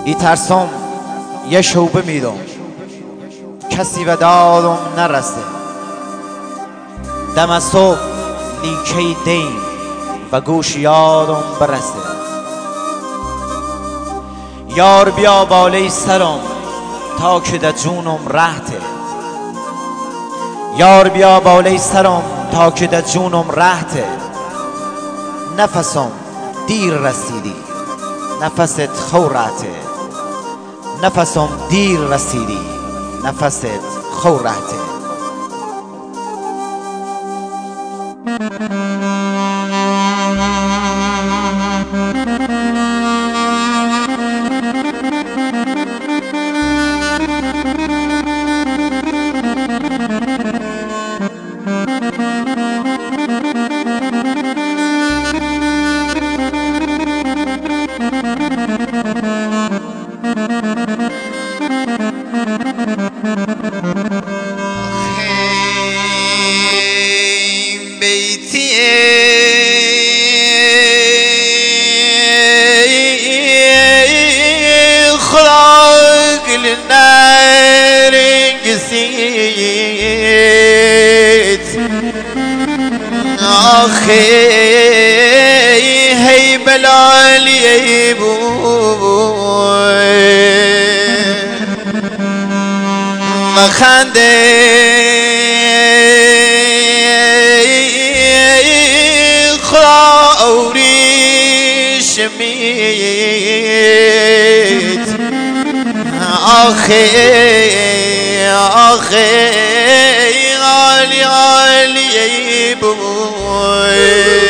ای ترسم یه شوبه میدم کسی به دادم نرسه، دم از صبح لیکه دین به گوش یادم برسه. یار بیا بالای سرم تا که در جونم رهته، یار بیا بالای سرم تا که در جونم رهته. نفسم دیر رسیدی نفست خورته، نفسم دیر رسیدی نفست خورته. آخی هی بلالی بوی مخنده خوری شمید. آخی عالی عالی بوی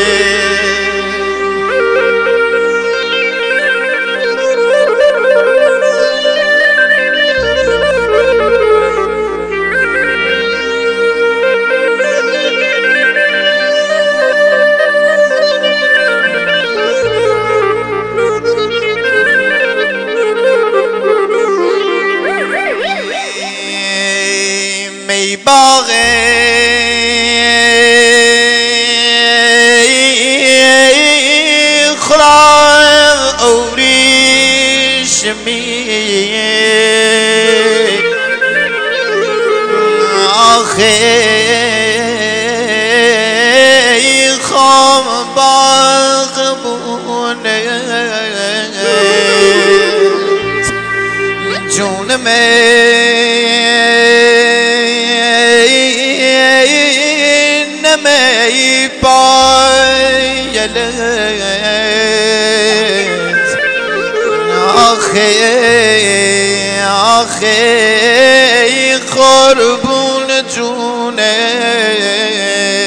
می باغ خراب اوریش می آخی خام باغ بونه جون نمی پایلت. آخی قربون جونت.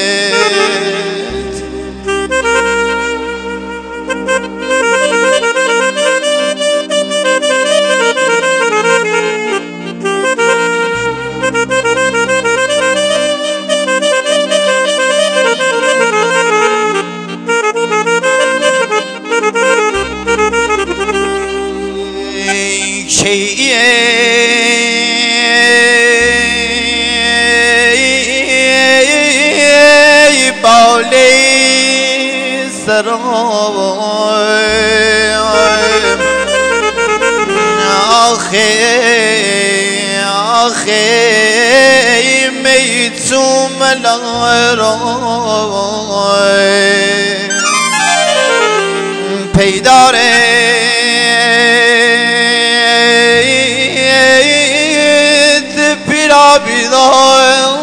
بالی سرم آخی میتوم لارم پیداره پیرا بیدار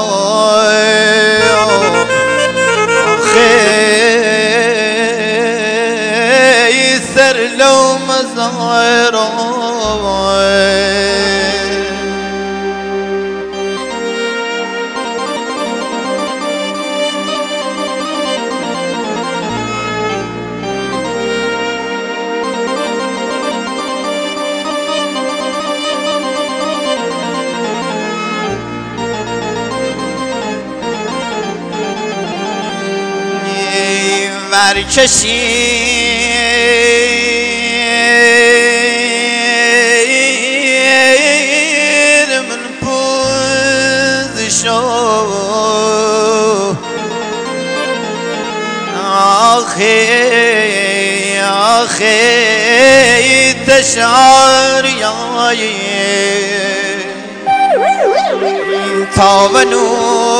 سر لو مزارم ورکشید من پوزشو آخی شعر یایی تاونو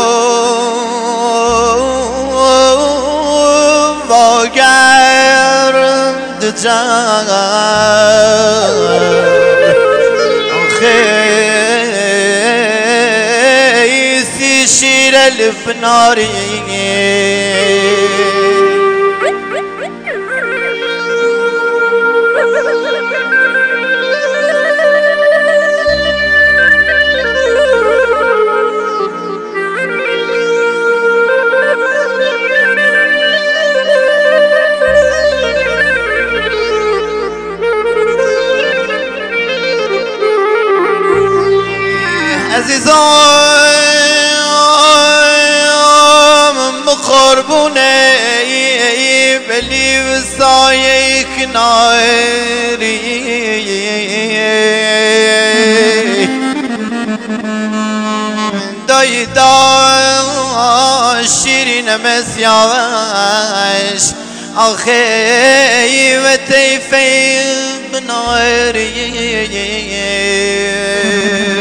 واگرد جان خیسی شیر الفناری عزیزان مخربونه بلی وسایه کناری دای شیرین مسیاوش آخی و تیفی بناری